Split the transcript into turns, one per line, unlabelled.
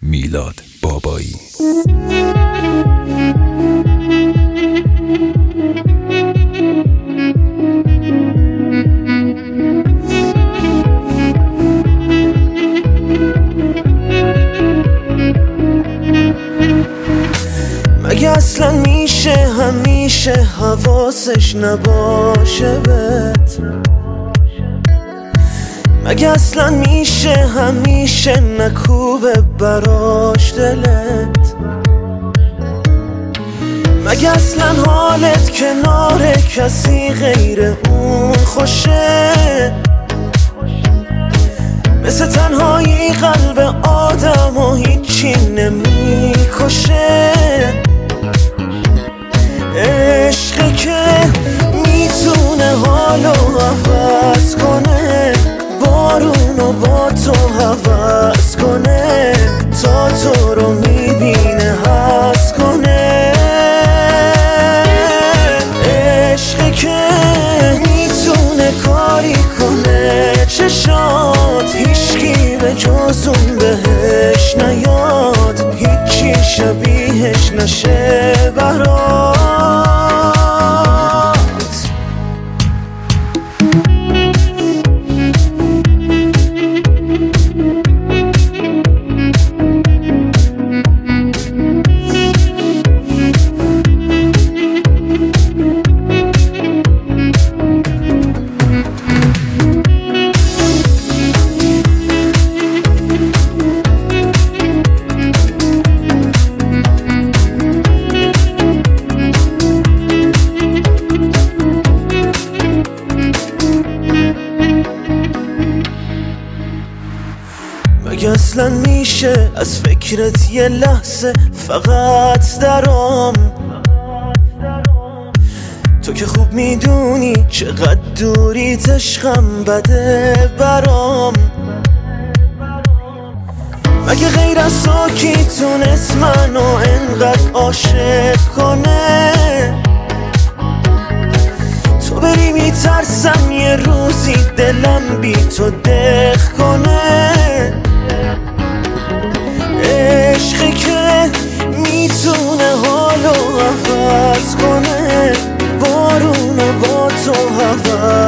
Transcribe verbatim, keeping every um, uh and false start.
میلاد بابایی.
مگه اصلا میشه همیشه حواسش نباشه بهت؟ مگه اصلا میشه همیشه نکوبه براش دلت؟ مگه اصلا حالت کنار کسی غیر اون خوشه؟ مثل تنهایی قلب آدم و هیچی نمیکشه. عشقی که میتونه حالو عوض کنه، بارونو با تو حوض کنه، تا تو رو میبینه حس کنه. عشقی که میتونه کاری کنه چشات هیچکی به جز اون بهش نیاد، هیچی شبیهش نشه برات. مگه اصلا میشه از فکرت یه لحظه فقط درام؟ تو که خوب میدونی چقدر دوریت عشقم بده برام. مگه غیر از تو کی تونست منو انقدر عاشق کنه؟ تو بری میترسم یه روزی دلم بی تو دق کنه. عشقی که میتونه حالو عوض کنه، بارونو با تو حوض